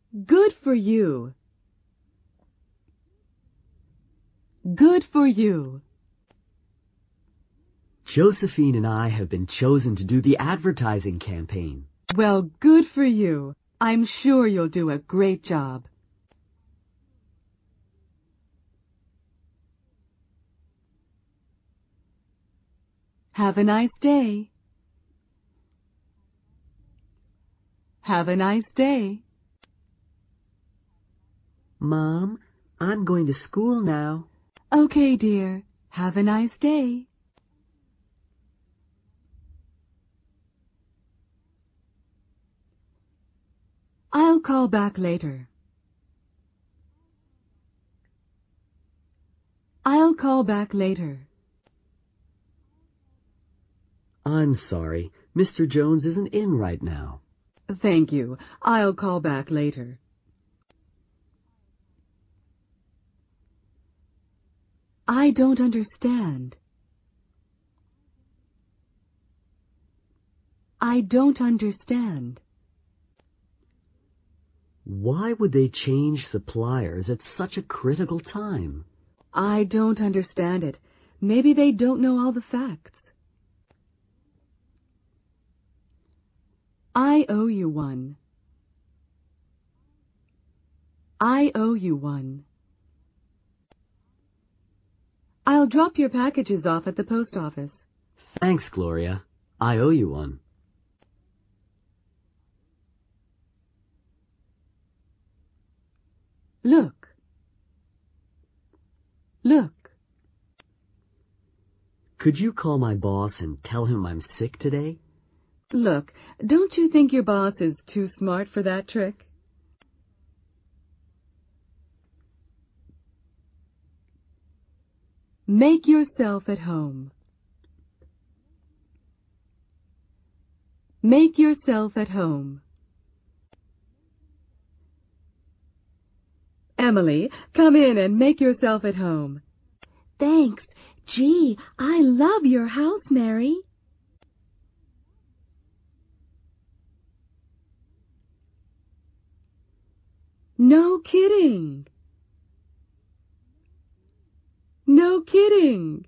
Good for you. Good for you. Josephine and I have been chosen to do the advertising campaign. Well, good for you. I'm sure you'll do a great job. Have a nice day. Have a nice day. Mom, I'm going to school now. Okay, dear. Have a nice day. I'll call back later. I'll call back later. I'm sorry. Mr. Jones isn't in right now. Thank you. I'll call back later. I don't understand. I don't understand. Why would they change suppliers at such a critical time? I don't understand it. Maybe they don't know all the facts. I owe you one. I owe you one. I'll drop your packages off at the post office. Thanks, Gloria. I owe you one. Look. Look. Could you call my boss and tell him I'm sick today? Look, don't you think your boss is too smart for that trick? Make yourself at home. Make yourself at home. Emily, come in and make yourself at home. Thanks. Gee, I love your house, Mary. No kidding. No kidding.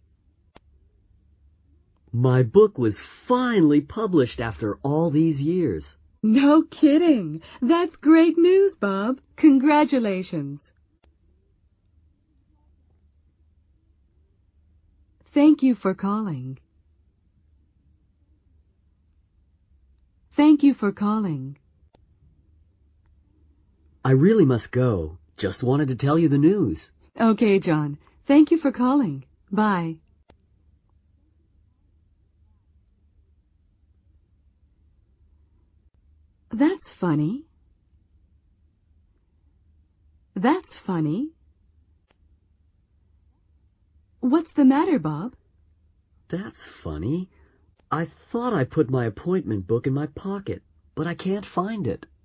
My book was finally published after all these years. No kidding. That's great news, Bob. Congratulations. Thank you for calling. Thank you for calling. I really must go. Just wanted to tell you the news. Okay, John. Thank you for calling. Bye. That's funny. That's funny. What's the matter, Bob? That's funny. I thought I put my appointment book in my pocket, but I can't find it.